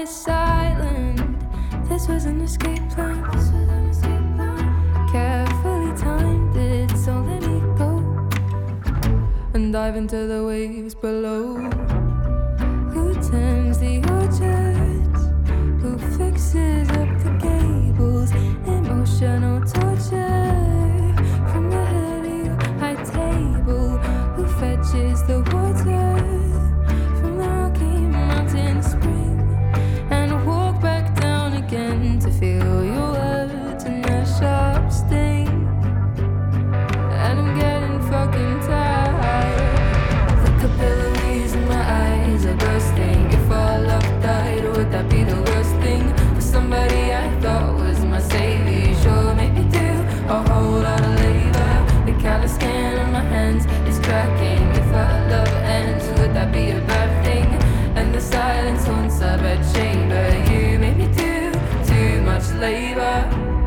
this island. This was an escape plan. Carefully timed it, so let me go and dive into the waves below. Who tends the orchards? Who fixes up the gables? Emotional torture from the head of your high table. Who fetches the water from the Rocky Mountain spring and walk back down again to feel your words and their sharp sting? And I'm getting fucking tired. The capillaries in my eyes are bursting. If all love died, would that be the worst thing? For somebody I thought was my savior, sure maybe do a whole lot of labor. The callous skin on my hands is cracking. If our love ends, would that be a bad thing? And the silence haunts our bedchamber. You made me do too much labor.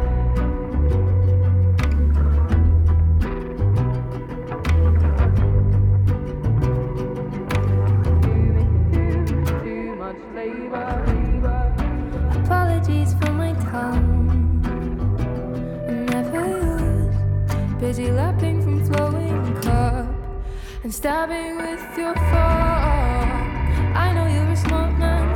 Apologies for my tongue, never yours. Busy lapping from flowing cup and stabbing with your fork. I know you're a smart man,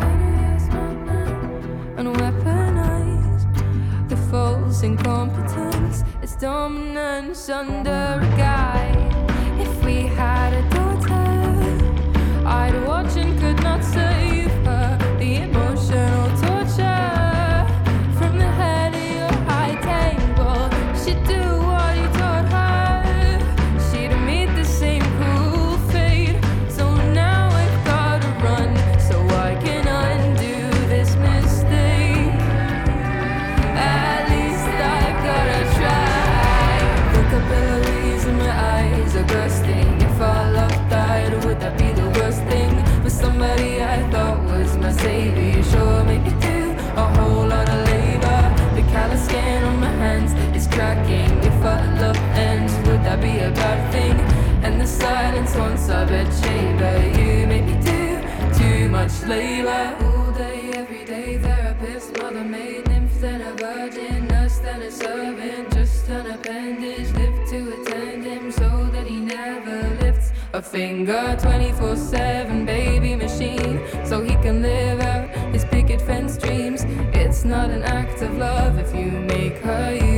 and weaponize the false incompetence. It's dominance under a guy. If we had a daughter, I'd watch and could not save her. The emotional torture from the head of your high table. She'd do what you taught her. She'd meet the same cruel fate. So now I've gotta run so I can undo this mistake. At least I've gotta try. The capillaries in my eyes are bursting. If our love died, would that be the worst thing? For somebody I thought was my savior, sure maybe do a whole lot of labor. The callous skin on my hands is cracking. If our love ends, would that be a bad thing? And the silence haunts our bedchamber. You make me do too much labor. All day, every day, therapist, mother maid, nymph, then a virgin, nurse, then a servant, just an appendage, live to attend him so that he never lifts a finger. 24/7 baby machine, so he can live out his picket fence dreams. It's not an act of love if you make her you.